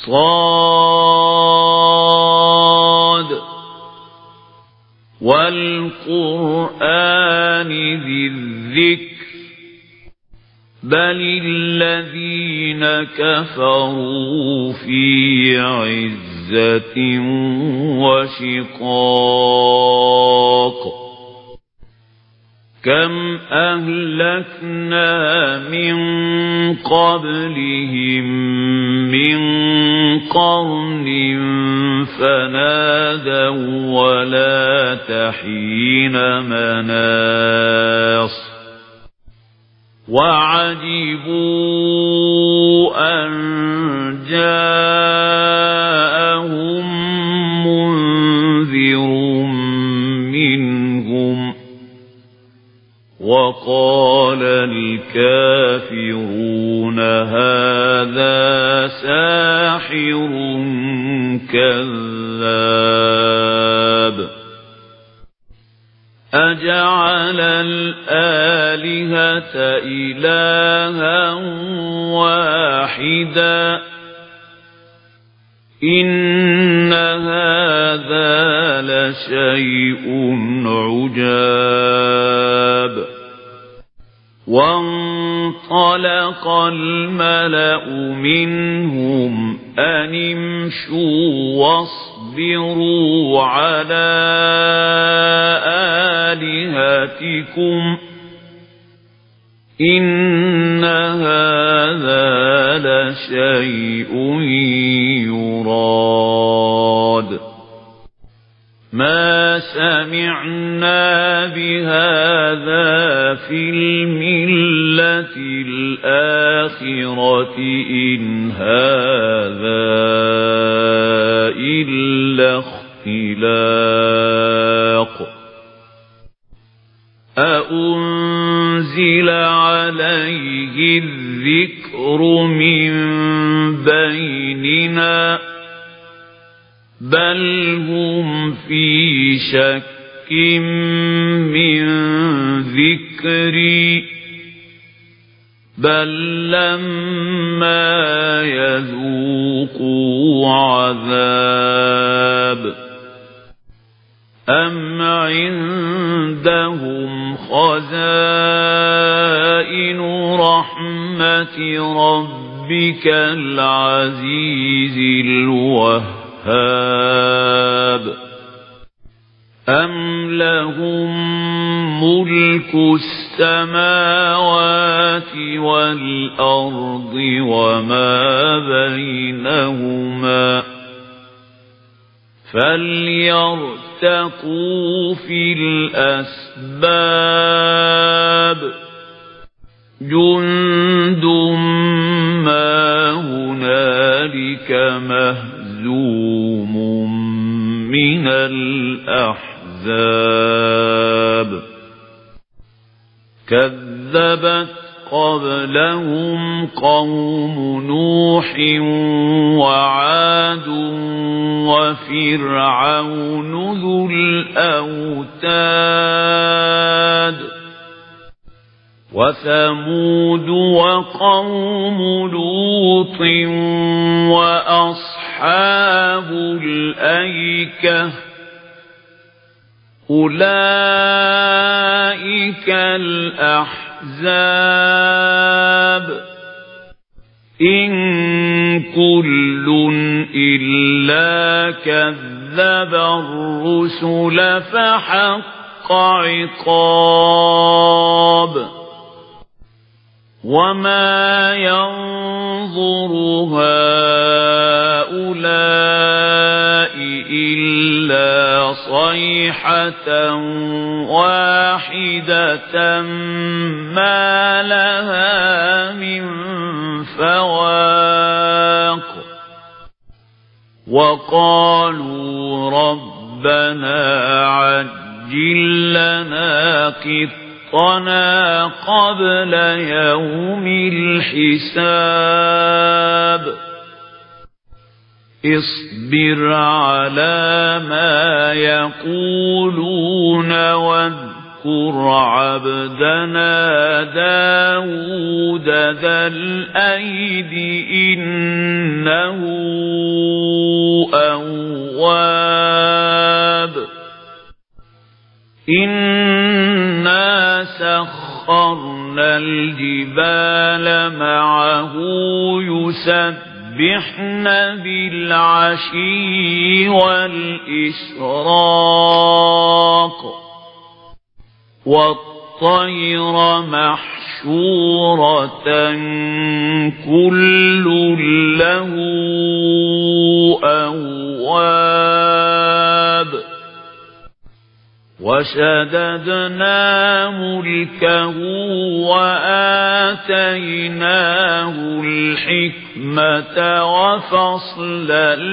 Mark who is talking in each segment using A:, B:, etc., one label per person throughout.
A: صاد والقرآن ذي الذكر بل الذين كفروا في عزة وشقاق كم أهلكنا من قبلهم من قرن فنادوا ولا تحين مناص وعجبوا أن جاءهم منذر منهم وقال الكافرون هذا ساحر كذاب أجعل الآلهة إلها واحدا إن هذا لشيء عجاب وانطلق الملأ منهم أن امشوا واصبروا على آلهتكم إن هذا لشيء يراد ما سمعنا بهذا في الملة الآخرة إن هذا إلا اختلاق أأنزل عليه الذكر من بيننا بل هم في شك من ذكري بل لما يذوقوا عذاب أم عندهم خزائن رحمة ربك العزيز الوهاب أم لهم ملك السماوات والأرض وما بينهما فليرتقوا في الأسباب جند ما هنالك مهزوم من الأحزاب كذبت قبلهم قوم نوح وعاد وفرعون ذو الأوتاد وثمود وقوم لوط وأصحاب الأيكة أولئك الأحزاب إن كل إلا كذب الرسل فحق عقاب وما ينظر هؤلاء إلا صيحة واحدة ما لها من فواق وقالوا ربنا عجل لنا قطنا قبل يوم الحساب اصبر على ما يقولون واذكر عبدنا داود ذا الأيد إنه إنا سخرنا الجبال معه يسبحن بالعشي والإشراق والطير محشورة كل له أواب وشددنا ملكه وآتيناه الحكمة وفصل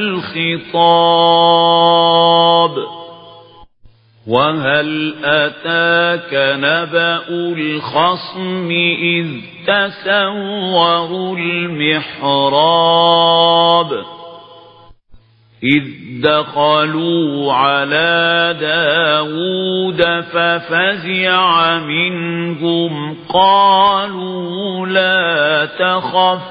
A: الخطاب وهل أتاك نبأ الخصم إذ تسوروا المحراب إذ دخلوا على داود ففزع منهم قالوا لا تخف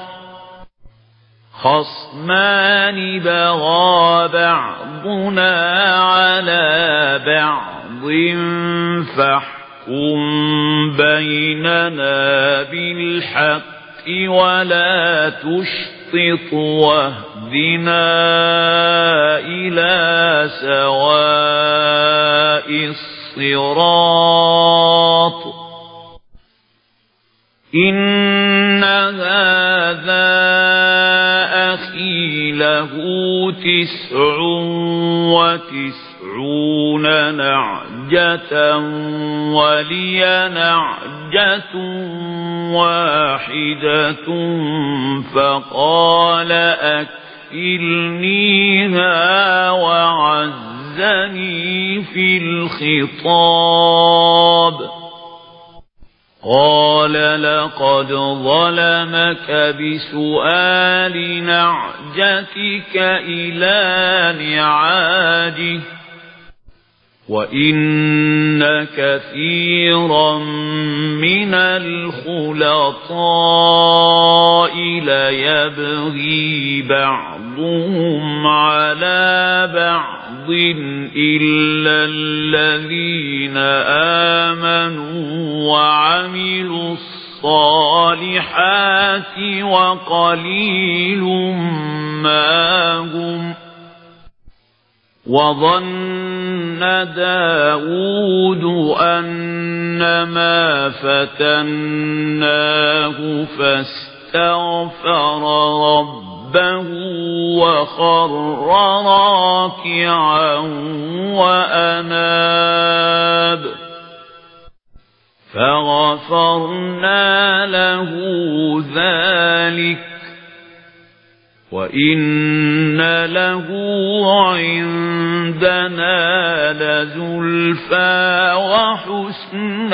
A: خصمان بغى بعضنا على بعض فاحكم بيننا بالحق ولا تشطط واهدنا إلى سواء الصراط إن هذا أخي له 99 نعجة ولي نعجة واحدة فقال أكفلنيها وعزني في الخطاب قال لقد ظلمك بسؤال نعجتك إلى نعاجه وإن كثيرا من الخلطاء ليبغي بعضهم على بعض إلا الذين آمنوا وعملوا الصالحات وقليل ما هم وظن داود أنما فتناه فاستغفر ربه وخر راكعا وأناب فغفرنا له ذلك وإن له عندنا لزلفى وحسن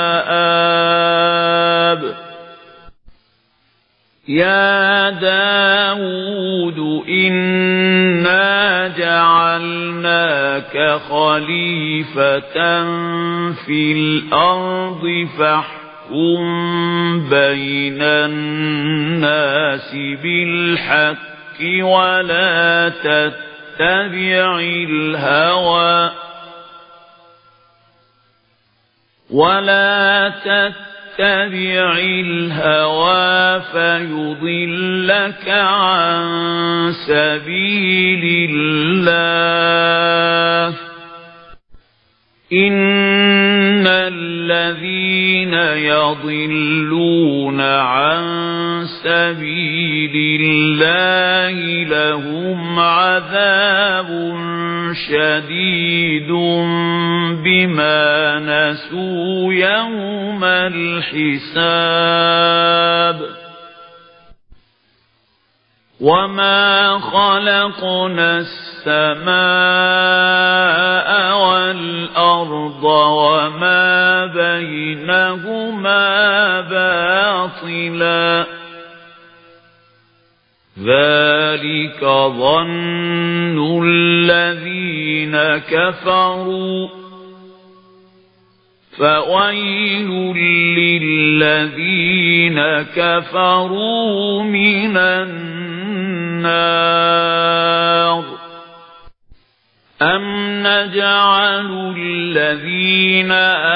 A: مآب يا داود إنا جعلناك خليفة في الأرض فاحكم بين الناس بالحق ولا تتبع الهوى فيضلك عن سبيل الله إن الذين يضلون عن سبيل الله لهم عذاب شديد بما نسوا يوم الحساب وما خلقنا السماء والأرض وما بينهما باطلا ذلك ظن الذين كفروا فويل للذين كفروا من النار أم نجعل نجعل الذين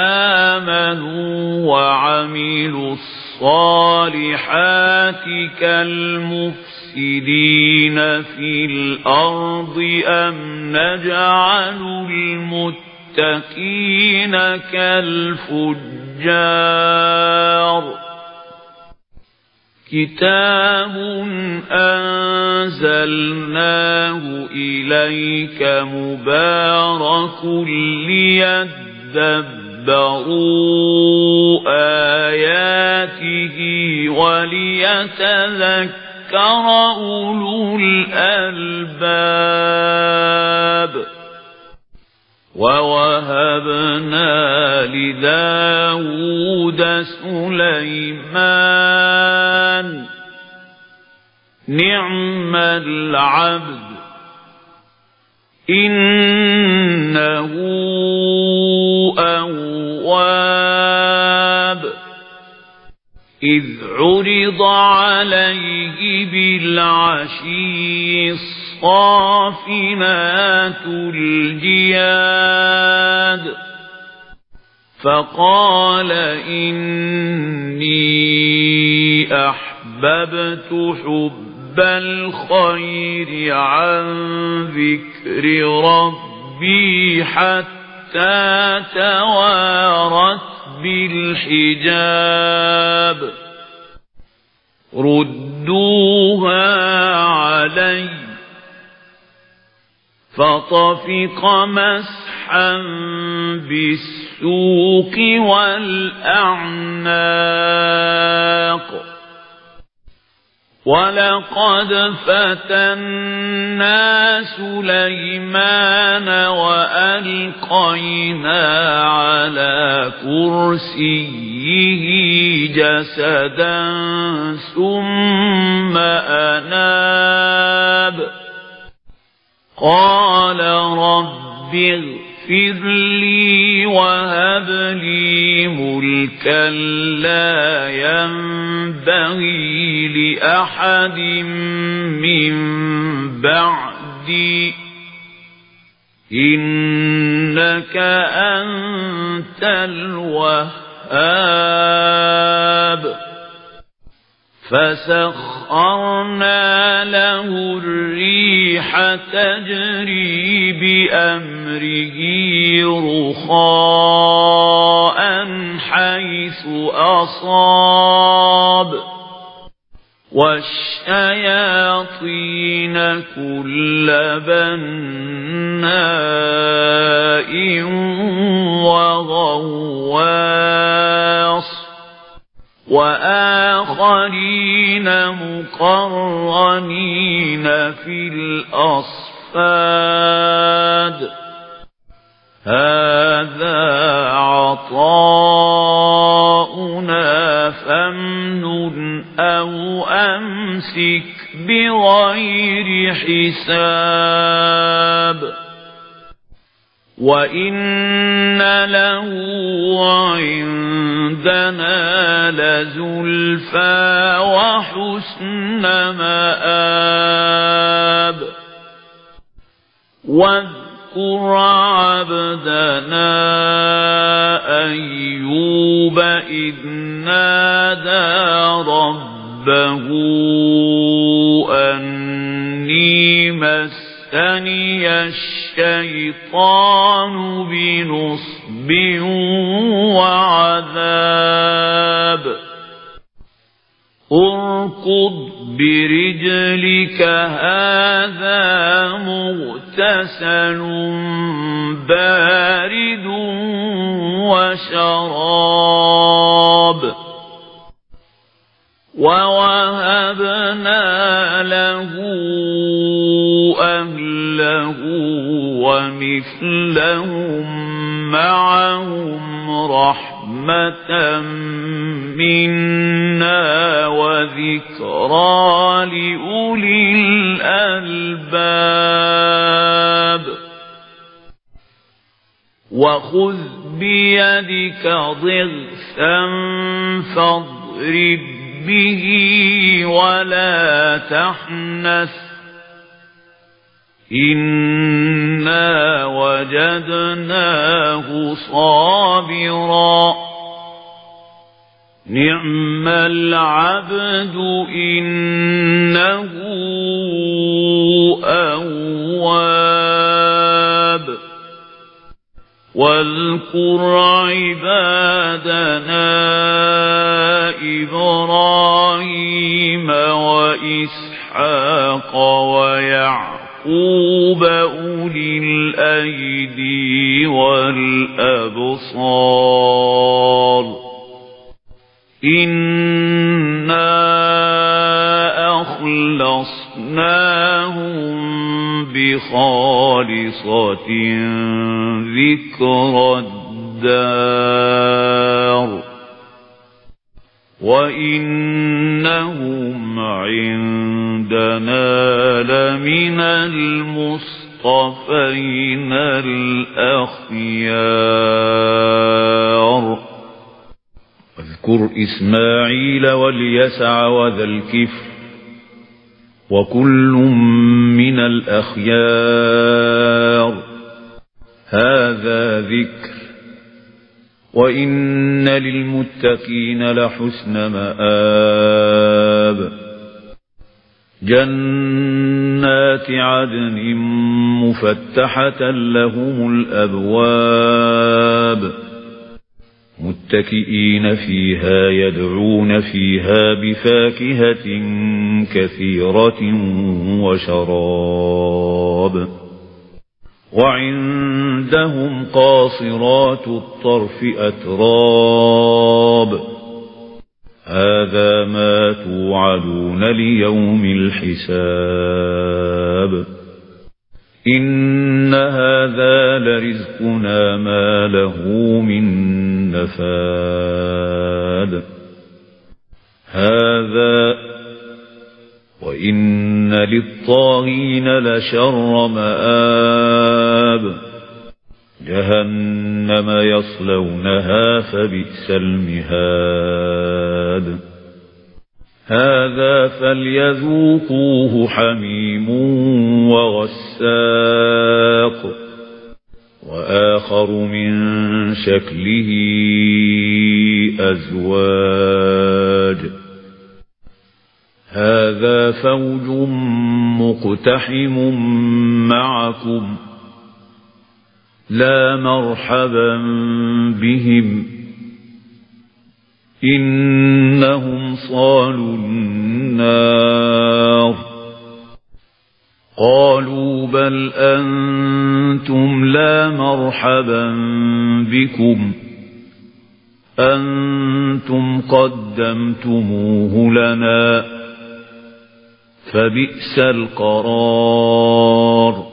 A: آمنوا وعملوا الصالحات كالمفسدين في الأرض أم نجعل المتقين كالفجار كتاب أنزلناه إليك مبارك ليدبروا آياته وليتذكر أولو الألباب ووهبنا لداود سليمان نعم العبد إنه أواب إذ عرض عليه بالعشي الصافنات الجياد فقال إني أحببت حب الخير عن ذكر ربي حتى توارت بالحجاب ردوها علي فطفق مسحا بالسوق والأعناق ولقد فتنا سليمان وألقينا على كرسيه جسدا ثم أناب قال رب اغفر لي وهب لي ملكا لا ينبغي لأحد من بعدي إنك أنت الوهاب فسخرنا له الريح تجري بأمره رخاء حيث أصاب والشياطين كل بناء وغواص وآخرين مقرنين في الأصفاد هذا عطاؤنا فامنن أو أمسك بغير حساب وإن له عندنا لزلفى وحسن مآب واذكر عبدنا أيوب إذ نادى ربه أني مسني الشيطان بنصب وعذاب اركض برجلك هذا مغتسل بارد وشراب ووهبنا له أهله ومثلهم معهم رحمة منا وذكرى لأولي الألباب وخذ بيدك ضغثا فاضرب به ولا تحنث إنك إِنَّا وَجَدْنَاهُ صَابِرًا نِعْمَ الْعَبْدُ إِنَّهُ أَوَّابٌ واذكر عبادنا إبراهيم وإسحاق ويعقوب أولي الأيدي والأبصار إنا أخلصناهم بخالصة ذكر الدار وإنهم عندنا لمن المصطفين الأخيار واذكر إسماعيل واليسع وذا الكفل وكل من الأخيار هذا ذكر وإن للمتقين لحسن مآب جنات عدن مفتحة لهم الأبواب متكئين فيها يدعون فيها بفاكهة كثيرة وشراب وعندهم قاصرات الطرف أتراب هذا ما توعدون ليوم الحساب إن هذا لرزقنا ما له من نفاد هذا وإن للطاغين لشر مآب جهنم يصلونها فبئس المهاد هذا فليذوقوه حميم وغساق وآخر من شكله أزواج هذا فوج مقتحم معكم لا مرحبا بهم إنهم صالوا النار قالوا بل أنتم لا مرحبا بكم أنتم قدمتموه لنا فبئس القرار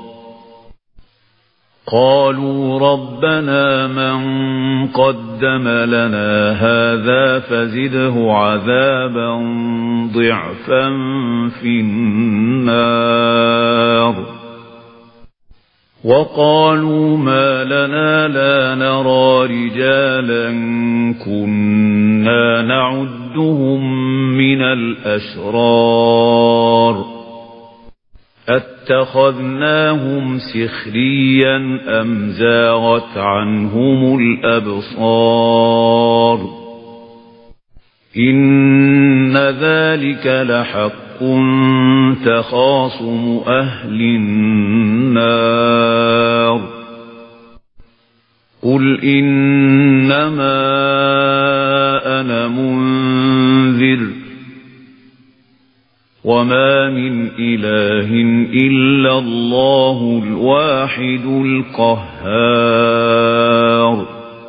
A: قالوا ربنا من قدم لنا هذا فزده عذابا ضعفا في النار وقالوا ما لنا لا نرى رجالا كنا نعدهم من الأشرار اتخذناهم سخريا أم زاغت عنهم الأبصار إن ذلك لحق تخاصم أهل النار قل إنما أنا منذر وما من إله إلا الله الواحد القهار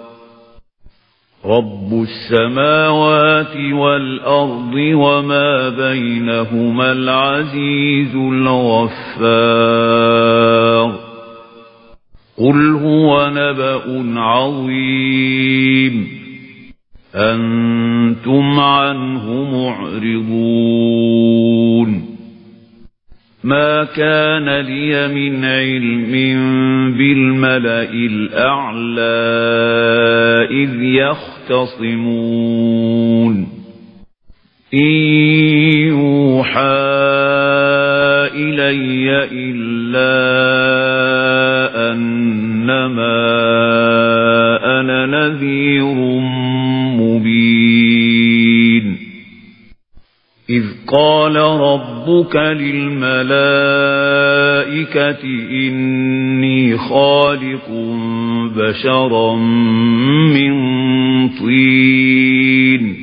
A: رب السماوات والأرض وما بينهما العزيز الغفار قل هو نبأ عظيم أنتم عنه معرضون ما كان لي من علم بالملأ الأعلى إذ يختصمون إن يوحى إلي إلا أنما أنا نذير مبين إذ قال ربك للملائكة إني خالق بشرا من طين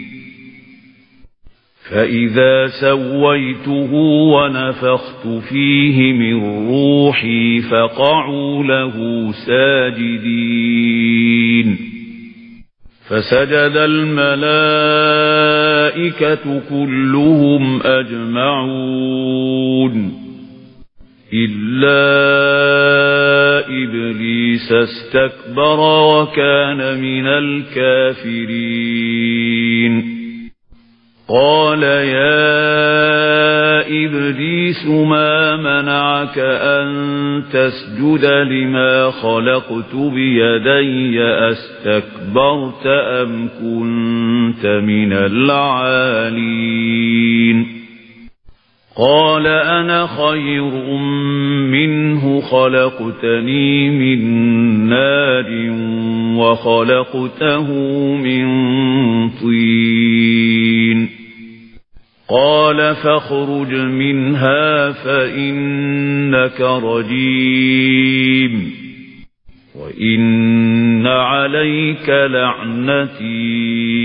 A: فإذا سويته ونفخت فيه من روحي فقعوا له ساجدين فسجد الملائكة كلهم أجمعون إلا إبليس استكبر وكان من الكافرين قال يا إبليس ما منعك أن تسجد لما خلقت بيدي أستكبرت أم كنت من العالين قال أنا خير منه خلقتني من نار وخلقته من طين قال فاخرج منها فإنك رجيم وإن عليك لعنتي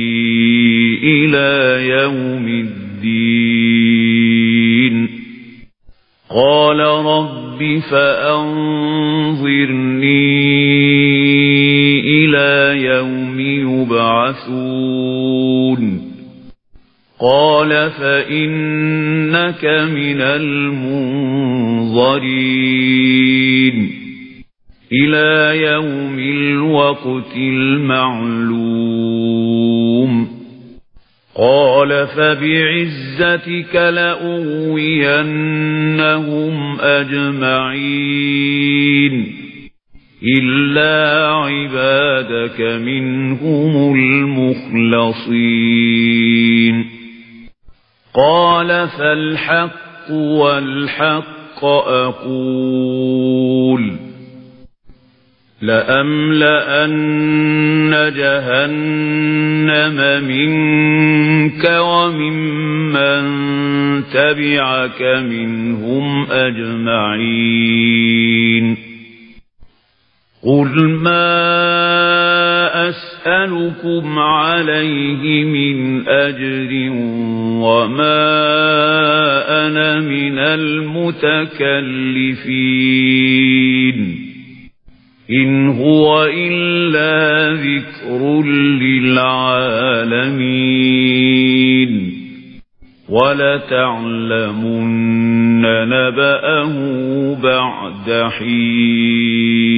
A: إلى يوم الدين قال رب فأنظرني إلى يوم يبعثون قال فإنك من المنظرين إلى يوم الوقت المعلوم قال فبعزتك لأغوينهم أجمعين إلا عبادك منهم المخلصين قال فالحق والحق أقول لأملأن جهنم منك وممن تبعك منهم أجمعين قل ما أسألكم عليه من أجر وما أنا من المتكلفين إن هو إلا ذكر للعالمين ولتعلمن نبأه بعد حين